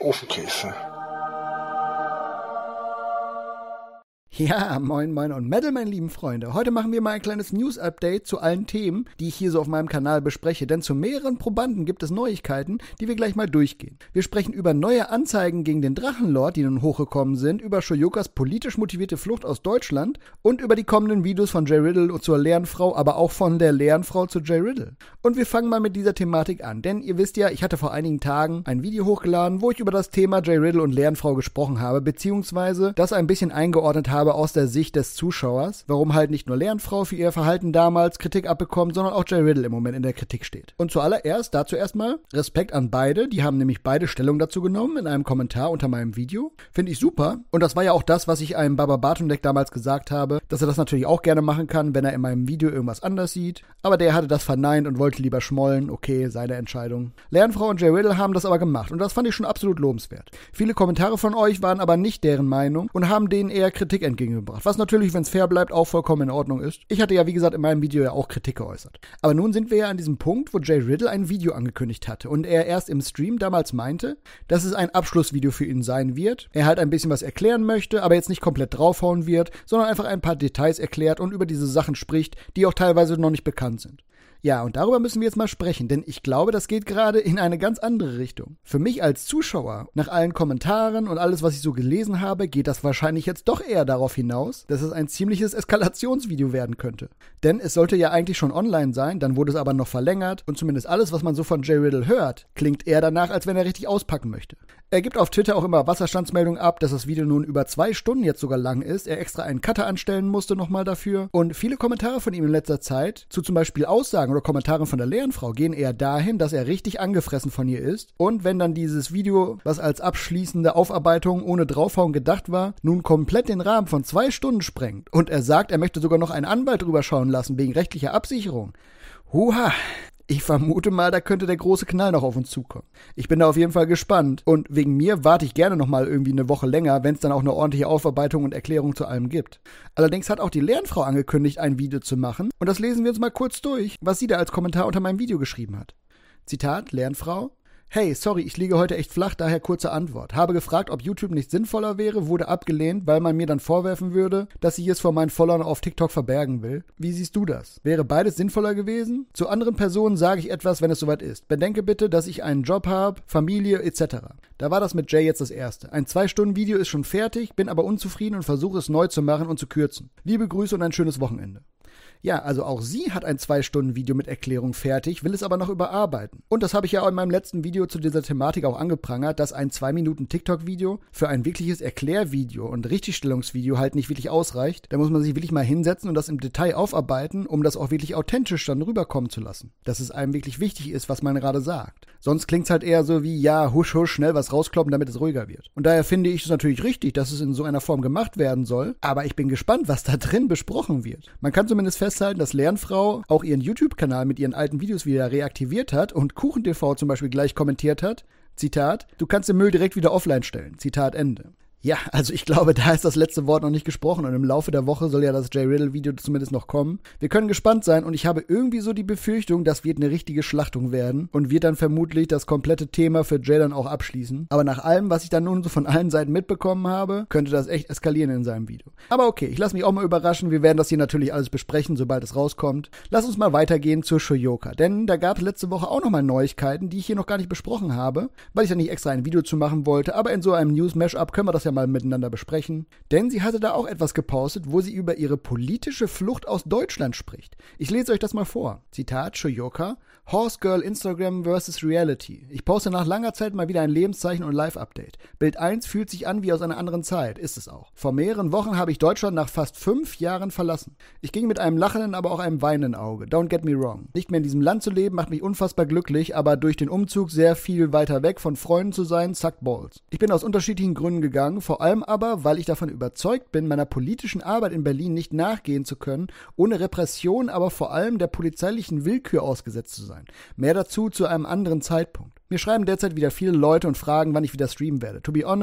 Ofenkäse. Ja, moin und Metal, meine lieben Freunde. Heute machen wir mal ein kleines News-Update zu allen Themen, die ich hier so auf meinem Kanal bespreche, denn zu mehreren Probanden gibt es Neuigkeiten, die wir gleich mal durchgehen. Wir sprechen über neue Anzeigen gegen den Drachenlord, die nun hochgekommen sind, über Shoyokas politisch motivierte Flucht aus Deutschland und über die kommenden Videos von Jay Riddle zur leeren Frau, aber auch von der leeren Frau zu Jay Riddle. Und wir fangen mal mit dieser Thematik an, denn ihr wisst ja, ich hatte vor einigen Tagen ein Video hochgeladen, wo ich über das Thema Jay Riddle und leeren Frau gesprochen habe, beziehungsweise das ein bisschen eingeordnet habe aus der Sicht des Zuschauers, warum halt nicht nur Lernfrau für ihr Verhalten damals Kritik abbekommt, sondern auch Jay Riddle im Moment in der Kritik steht. Und zuallererst, dazu erstmal Respekt an beide, die haben nämlich beide Stellung dazu genommen in einem Kommentar unter meinem Video. Finde ich super. Und das war ja auch das, was ich einem Baba Bartondek damals gesagt habe, dass er das natürlich auch gerne machen kann, wenn er in meinem Video irgendwas anders sieht. Aber der hatte das verneint und wollte lieber schmollen. Okay, seine Entscheidung. Lernfrau und Jay Riddle haben das aber gemacht und das fand ich schon absolut lobenswert. Viele Kommentare von euch waren aber nicht deren Meinung und haben denen eher Kritik entgegengebracht. Was natürlich, wenn es fair bleibt, auch vollkommen in Ordnung ist. Ich hatte ja, wie gesagt, in meinem Video ja auch Kritik geäußert. Aber nun sind wir ja an diesem Punkt, wo Jay Riddle ein Video angekündigt hatte und er erst im Stream damals meinte, dass es ein Abschlussvideo für ihn sein wird. Er halt ein bisschen was erklären möchte, aber jetzt nicht komplett draufhauen wird, sondern einfach ein paar Details erklärt und über diese Sachen spricht, die auch teilweise noch nicht bekannt sind. Ja, und darüber müssen wir jetzt mal sprechen, denn ich glaube, das geht gerade in eine ganz andere Richtung. Für mich als Zuschauer, nach allen Kommentaren und alles, was ich so gelesen habe, geht das wahrscheinlich jetzt doch eher darauf hinaus, dass es ein ziemliches Eskalationsvideo werden könnte. Denn es sollte ja eigentlich schon online sein, dann wurde es aber noch verlängert und zumindest alles, was man so von Jay Riddle hört, klingt eher danach, als wenn er richtig auspacken möchte. Er gibt auf Twitter auch immer Wasserstandsmeldungen ab, dass das Video nun über 2 Stunden jetzt sogar lang ist, er extra einen Cutter anstellen musste nochmal dafür und viele Kommentare von ihm in letzter Zeit zu zum Beispiel Aussagen oder Kommentaren von der leeren Frau gehen eher dahin, dass er richtig angefressen von ihr ist und wenn dann dieses Video, was als abschließende Aufarbeitung ohne Draufhauen gedacht war, nun komplett den Rahmen von 2 Stunden sprengt und er sagt, er möchte sogar noch einen Anwalt drüber schauen lassen wegen rechtlicher Absicherung. Huha! Ich vermute mal, da könnte der große Knall noch auf uns zukommen. Ich bin da auf jeden Fall gespannt und wegen mir warte ich gerne nochmal irgendwie eine Woche länger, wenn es dann auch eine ordentliche Aufarbeitung und Erklärung zu allem gibt. Allerdings hat auch die Lernfrau angekündigt, ein Video zu machen und das lesen wir uns mal kurz durch, was sie da als Kommentar unter meinem Video geschrieben hat. Zitat, Lernfrau: Hey, sorry, ich liege heute echt flach, daher kurze Antwort. Habe gefragt, ob YouTube nicht sinnvoller wäre, wurde abgelehnt, weil man mir dann vorwerfen würde, dass ich es vor meinen Followern auf TikTok verbergen will. Wie siehst du das? Wäre beides sinnvoller gewesen? Zu anderen Personen sage ich etwas, wenn es soweit ist. Bedenke bitte, dass ich einen Job habe, Familie etc. Da war das mit Jay jetzt das erste. Ein 2-Stunden-Video ist schon fertig, bin aber unzufrieden und versuche es neu zu machen und zu kürzen. Liebe Grüße und ein schönes Wochenende. Ja, also auch sie hat ein 2-Stunden-Video mit Erklärung fertig, will es aber noch überarbeiten. Und das habe ich ja auch in meinem letzten Video zu dieser Thematik auch angeprangert, dass ein 2-Minuten-TikTok-Video für ein wirkliches Erklärvideo und Richtigstellungsvideo halt nicht wirklich ausreicht. Da muss man sich wirklich mal hinsetzen und das im Detail aufarbeiten, um das auch wirklich authentisch dann rüberkommen zu lassen. Dass es einem wirklich wichtig ist, was man gerade sagt. Sonst klingt es halt eher so wie, ja, husch, husch, schnell was rauskloppen, damit es ruhiger wird. Und daher finde ich es natürlich richtig, dass es in so einer Form gemacht werden soll, aber ich bin gespannt, was da drin besprochen wird. Man kann zumindest festhalten, dass Lernfrau auch ihren YouTube-Kanal mit ihren alten Videos wieder reaktiviert hat und KuchenTV zum Beispiel gleich kommentiert hat, Zitat, du kannst den Müll direkt wieder offline stellen, Zitat Ende. Ja, also ich glaube, da ist das letzte Wort noch nicht gesprochen und im Laufe der Woche soll ja das Jay Riddle-Video zumindest noch kommen. Wir können gespannt sein und ich habe irgendwie so die Befürchtung, das wird eine richtige Schlachtung werden und wird dann vermutlich das komplette Thema für Jay dann auch abschließen. Aber nach allem, was ich dann nun so von allen Seiten mitbekommen habe, könnte das echt eskalieren in seinem Video. Aber okay, ich lasse mich auch mal überraschen. Wir werden das hier natürlich alles besprechen, sobald es rauskommt. Lass uns mal weitergehen zur Shoyoka, denn da gab es letzte Woche auch nochmal Neuigkeiten, die ich hier noch gar nicht besprochen habe, weil ich da nicht extra ein Video zu machen wollte, aber in so einem News-Mashup können wir das ja mal miteinander besprechen, denn sie hatte da auch etwas gepostet, wo sie über ihre politische Flucht aus Deutschland spricht. Ich lese euch das mal vor. Zitat, Shoyoka, Horse Girl Instagram vs. Reality. Ich poste nach langer Zeit mal wieder ein Lebenszeichen und Live-Update. Bild 1 fühlt sich an wie aus einer anderen Zeit, ist es auch. Vor mehreren Wochen habe ich Deutschland nach fast 5 Jahren verlassen. Ich ging mit einem lachenden, aber auch einem weinenden Auge. Don't get me wrong. Nicht mehr in diesem Land zu leben, macht mich unfassbar glücklich, aber durch den Umzug sehr viel weiter weg von Freunden zu sein, suckt balls. Ich bin aus unterschiedlichen Gründen gegangen, vor allem aber, weil ich davon überzeugt bin, meiner politischen Arbeit in Berlin nicht nachgehen zu können, ohne Repression, aber vor allem der polizeilichen Willkür ausgesetzt zu sein. Mehr dazu zu einem anderen Zeitpunkt. Mir schreiben derzeit wieder viele Leute und fragen, wann ich wieder streamen werde. To be honest,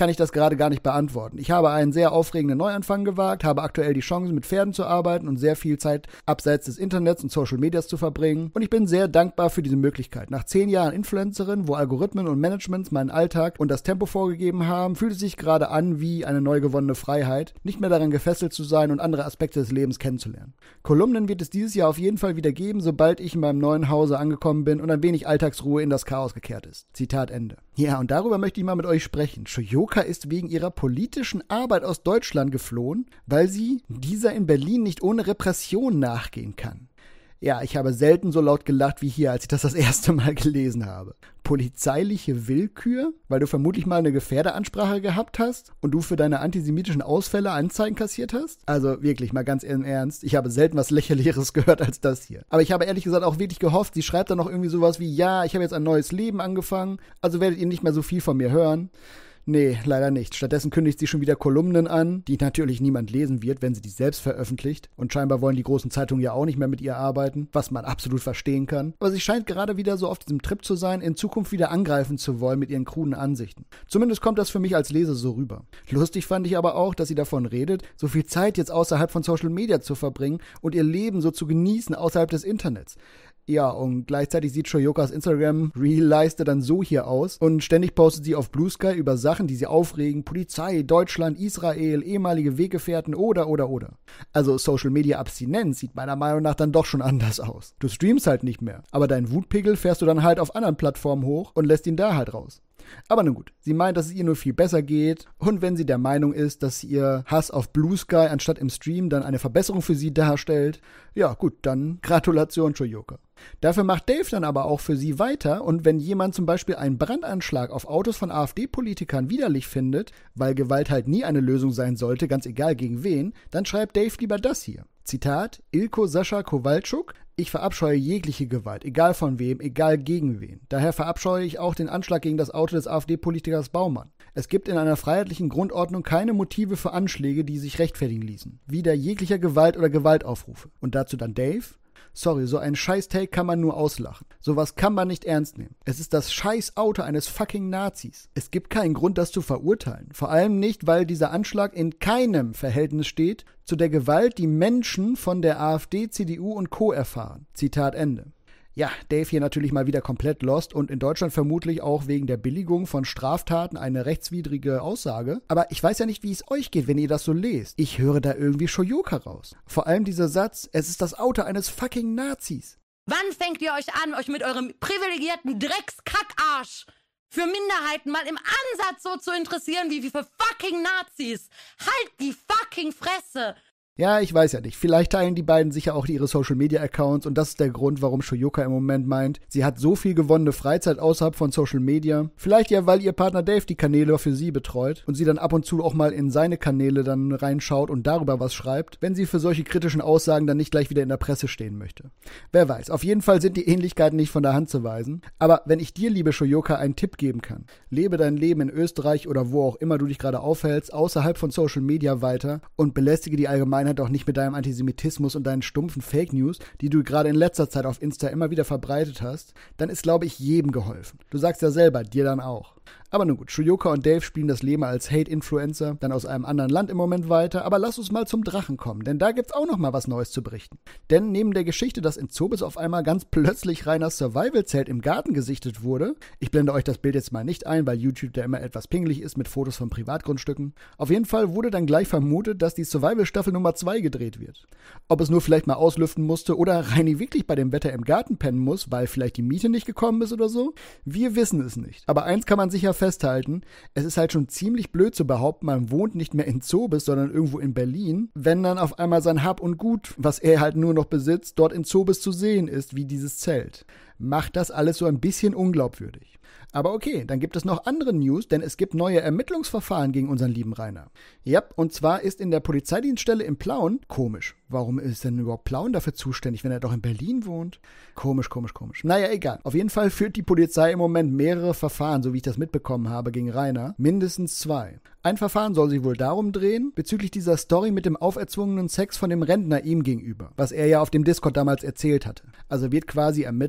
kann ich das gerade gar nicht beantworten. Ich habe einen sehr aufregenden Neuanfang gewagt, habe aktuell die Chance, mit Pferden zu arbeiten und sehr viel Zeit abseits des Internets und Social Medias zu verbringen. Und ich bin sehr dankbar für diese Möglichkeit. Nach 10 Jahren Influencerin, wo Algorithmen und Managements meinen Alltag und das Tempo vorgegeben haben, fühlt es sich gerade an wie eine neu gewonnene Freiheit, nicht mehr daran gefesselt zu sein und andere Aspekte des Lebens kennenzulernen. Kolumnen wird es dieses Jahr auf jeden Fall wieder geben, sobald ich in meinem neuen Hause angekommen bin und ein wenig Alltagsruhe in das Chaos gekehrt ist. Zitat Ende. Ja, und darüber möchte ich mal mit euch sprechen. Shoyoka ist wegen ihrer politischen Arbeit aus Deutschland geflohen, weil sie dieser in Berlin nicht ohne Repression nachgehen kann. Ja, ich habe selten so laut gelacht wie hier, als ich das erste Mal gelesen habe. Polizeiliche Willkür? Weil du vermutlich mal eine Gefährderansprache gehabt hast und du für deine antisemitischen Ausfälle Anzeigen kassiert hast? Also wirklich, mal ganz im Ernst, ich habe selten was Lächerlicheres gehört als das hier. Aber ich habe ehrlich gesagt auch wirklich gehofft, sie schreibt dann noch irgendwie sowas wie, ja, ich habe jetzt ein neues Leben angefangen, also werdet ihr nicht mehr so viel von mir hören. Nee, leider nicht. Stattdessen kündigt sie schon wieder Kolumnen an, die natürlich niemand lesen wird, wenn sie die selbst veröffentlicht. Und scheinbar wollen die großen Zeitungen ja auch nicht mehr mit ihr arbeiten, was man absolut verstehen kann. Aber sie scheint gerade wieder so auf diesem Trip zu sein, in Zukunft wieder angreifen zu wollen mit ihren kruden Ansichten. Zumindest kommt das für mich als Leser so rüber. Lustig fand ich aber auch, dass sie davon redet, so viel Zeit jetzt außerhalb von Social Media zu verbringen und ihr Leben so zu genießen außerhalb des Internets. Ja, und gleichzeitig sieht Shoyokas Instagram-Reel-Leiste dann so hier aus und ständig postet sie auf Blue Sky über Sachen, die sie aufregen, Polizei, Deutschland, Israel, ehemalige Weggefährten oder. Also Social-Media-Abstinenz sieht meiner Meinung nach dann doch schon anders aus. Du streamst halt nicht mehr, aber deinen Wutpegel fährst du dann halt auf anderen Plattformen hoch und lässt ihn da halt raus. Aber nun gut, sie meint, dass es ihr nur viel besser geht und wenn sie der Meinung ist, dass ihr Hass auf Blue Sky anstatt im Stream dann eine Verbesserung für sie darstellt, ja gut, dann Gratulation Shoyoka. Dafür macht Dave dann aber auch für sie weiter und wenn jemand zum Beispiel einen Brandanschlag auf Autos von AfD-Politikern widerlich findet, weil Gewalt halt nie eine Lösung sein sollte, ganz egal gegen wen, dann schreibt Dave lieber das hier. Zitat, Ilko Sascha Kowalczuk, ich verabscheue jegliche Gewalt, egal von wem, egal gegen wen. Daher verabscheue ich auch den Anschlag gegen das Auto des AfD-Politikers Baumann. Es gibt in einer freiheitlichen Grundordnung keine Motive für Anschläge, die sich rechtfertigen ließen. Wider jeglicher Gewalt oder Gewaltaufrufe. Und dazu dann Dave. Sorry, so einen Scheiß-Take kann man nur auslachen. Sowas kann man nicht ernst nehmen. Es ist das Scheiß-Auto eines fucking Nazis. Es gibt keinen Grund, das zu verurteilen. Vor allem nicht, weil dieser Anschlag in keinem Verhältnis steht zu der Gewalt, die Menschen von der AfD, CDU und Co. erfahren. Zitat Ende. Ja, Dave hier natürlich mal wieder komplett lost und in Deutschland vermutlich auch wegen der Billigung von Straftaten eine rechtswidrige Aussage. Aber ich weiß ja nicht, wie es euch geht, wenn ihr das so lest. Ich höre da irgendwie Shoyoka raus. Vor allem dieser Satz, es ist das Auto eines fucking Nazis. Wann fängt ihr euch an, euch mit eurem privilegierten Dreckskackarsch für Minderheiten mal im Ansatz so zu interessieren wie für fucking Nazis? Halt die fucking Fresse! Ja, ich weiß ja nicht. Vielleicht teilen die beiden sicher auch ihre Social-Media-Accounts und das ist der Grund, warum Shoyoka im Moment meint, sie hat so viel gewonnene Freizeit außerhalb von Social Media. Vielleicht ja, weil ihr Partner Dave die Kanäle für sie betreut und sie dann ab und zu auch mal in seine Kanäle dann reinschaut und darüber was schreibt, wenn sie für solche kritischen Aussagen dann nicht gleich wieder in der Presse stehen möchte. Wer weiß, auf jeden Fall sind die Ähnlichkeiten nicht von der Hand zu weisen. Aber wenn ich dir, liebe Shoyoka, einen Tipp geben kann, lebe dein Leben in Österreich oder wo auch immer du dich gerade aufhältst, außerhalb von Social Media weiter und belästige die Allgemeinheit auch nicht mit deinem Antisemitismus und deinen stumpfen Fake News, die du gerade in letzter Zeit auf Insta immer wieder verbreitet hast, dann ist, glaube ich, jedem geholfen. Du sagst ja selber, dir dann auch. Aber nun gut, Shoyoka und Dave spielen das Leben als Hate-Influencer dann aus einem anderen Land im Moment weiter, aber lass uns mal zum Drachen kommen, denn da gibt's auch noch mal was Neues zu berichten. Denn neben der Geschichte, dass in Zobis auf einmal ganz plötzlich Rainers Survival-Zelt im Garten gesichtet wurde, ich blende euch das Bild jetzt mal nicht ein, weil YouTube da immer etwas pingelig ist mit Fotos von Privatgrundstücken, auf jeden Fall wurde dann gleich vermutet, dass die Survival-Staffel Nummer 2 gedreht wird. Ob es nur vielleicht mal auslüften musste oder Raini wirklich bei dem Wetter im Garten pennen muss, weil vielleicht die Miete nicht gekommen ist oder so, wir wissen es nicht. Aber eins kann man sicher festhalten, es ist halt schon ziemlich blöd zu behaupten, man wohnt nicht mehr in Zobis, sondern irgendwo in Berlin, wenn dann auf einmal sein Hab und Gut, was er halt nur noch besitzt, dort in Zobis zu sehen ist, wie dieses Zelt. Macht das alles so ein bisschen unglaubwürdig. Aber okay, dann gibt es noch andere News, denn es gibt neue Ermittlungsverfahren gegen unseren lieben Rainer. Ja, und zwar ist in der Polizeidienststelle in Plauen, komisch, warum ist denn überhaupt Plauen dafür zuständig, wenn er doch in Berlin wohnt? Komisch. Naja, egal. Auf jeden Fall führt die Polizei im Moment mehrere Verfahren, so wie ich das mitbekommen habe, gegen Rainer. Mindestens 2. Ein Verfahren soll sich wohl darum drehen, bezüglich dieser Story mit dem auferzwungenen Sex von dem Rentner ihm gegenüber, was er ja auf dem Discord damals erzählt hatte. Also wird quasi ermittelt, dass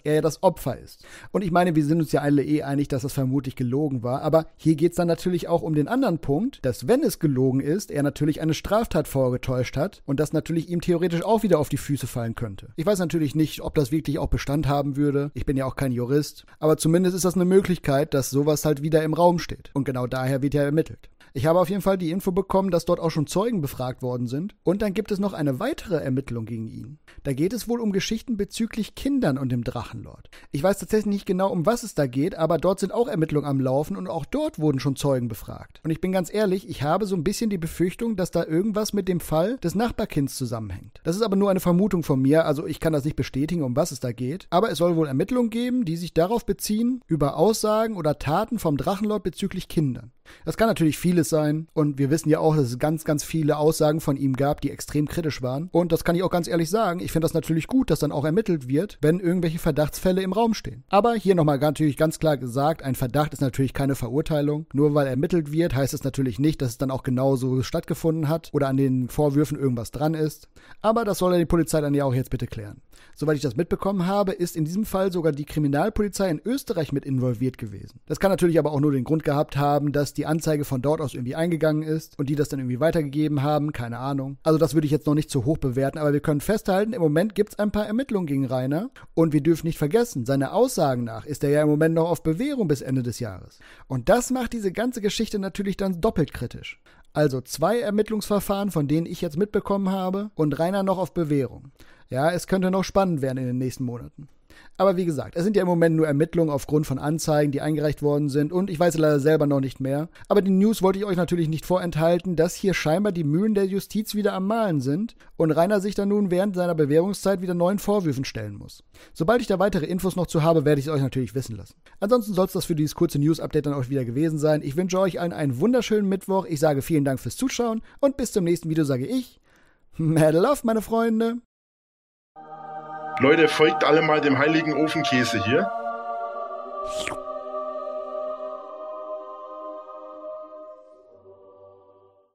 er ja das Opfer ist. Und ich meine, wir sind uns ja alle einig, dass das vermutlich gelogen war, aber hier geht es dann natürlich auch um den anderen Punkt, dass wenn es gelogen ist, er natürlich eine Straftat vorgetäuscht hat und das natürlich ihm theoretisch auch wieder auf die Füße fallen könnte. Ich weiß natürlich nicht, ob das wirklich auch Bestand haben würde. Ich bin ja auch kein Jurist, aber zumindest ist das eine Möglichkeit, dass sowas halt wieder im Raum steht. Und genau daher wird ja ermittelt. Ich habe auf jeden Fall die Info bekommen, dass dort auch schon Zeugen befragt worden sind. Und dann gibt es noch eine weitere Ermittlung gegen ihn. Da geht es wohl um Geschichten bezüglich Kindern und dem Drachenlord. Ich weiß tatsächlich nicht genau, um was es da geht, aber dort sind auch Ermittlungen am Laufen und auch dort wurden schon Zeugen befragt. Und ich bin ganz ehrlich, ich habe so ein bisschen die Befürchtung, dass da irgendwas mit dem Fall des Nachbarkinds zusammenhängt. Das ist aber nur eine Vermutung von mir, also ich kann das nicht bestätigen, um was es da geht. Aber es soll wohl Ermittlungen geben, die sich darauf beziehen, über Aussagen oder Taten vom Drachenlord bezüglich Kindern. Das kann natürlich vieles sein und wir wissen ja auch, dass es ganz, ganz viele Aussagen von ihm gab, die extrem kritisch waren. Und das kann ich auch ganz ehrlich sagen, ich finde das natürlich gut, dass dann auch ermittelt wird, wenn irgendwelche Verdachtsfälle im Raum stehen. Aber hier nochmal natürlich ganz klar gesagt, ein Verdacht ist natürlich keine Verurteilung. Nur weil ermittelt wird, heißt es natürlich nicht, dass es dann auch genauso stattgefunden hat oder an den Vorwürfen irgendwas dran ist. Aber das soll ja die Polizei dann ja auch jetzt bitte klären. Soweit ich das mitbekommen habe, ist in diesem Fall sogar die Kriminalpolizei in Österreich mit involviert gewesen. Das kann natürlich aber auch nur den Grund gehabt haben, dass die Anzeige von dort aus irgendwie eingegangen ist und die das dann irgendwie weitergegeben haben, keine Ahnung. Also das würde ich jetzt noch nicht zu hoch bewerten, aber wir können festhalten, im Moment gibt es ein paar Ermittlungen gegen Rainer und wir dürfen nicht vergessen, seine Aussagen nach ist er ja im Moment noch auf Bewährung bis Ende des Jahres. Und das macht diese ganze Geschichte natürlich dann doppelt kritisch. Also 2 Ermittlungsverfahren, von denen ich jetzt mitbekommen habe und Rainer noch auf Bewährung. Ja, es könnte noch spannend werden in den nächsten Monaten. Aber wie gesagt, es sind ja im Moment nur Ermittlungen aufgrund von Anzeigen, die eingereicht worden sind und ich weiß leider selber noch nicht mehr. Aber die News wollte ich euch natürlich nicht vorenthalten, dass hier scheinbar die Mühlen der Justiz wieder am Mahlen sind und Rainer sich dann nun während seiner Bewährungszeit wieder neuen Vorwürfen stellen muss. Sobald ich da weitere Infos noch zu habe, werde ich es euch natürlich wissen lassen. Ansonsten soll es das für dieses kurze News-Update dann auch wieder gewesen sein. Ich wünsche euch allen einen wunderschönen Mittwoch. Ich sage vielen Dank fürs Zuschauen und bis zum nächsten Video sage ich, Mad Love, meine Freunde. Leute, folgt alle mal dem heiligen Ofenkäse hier.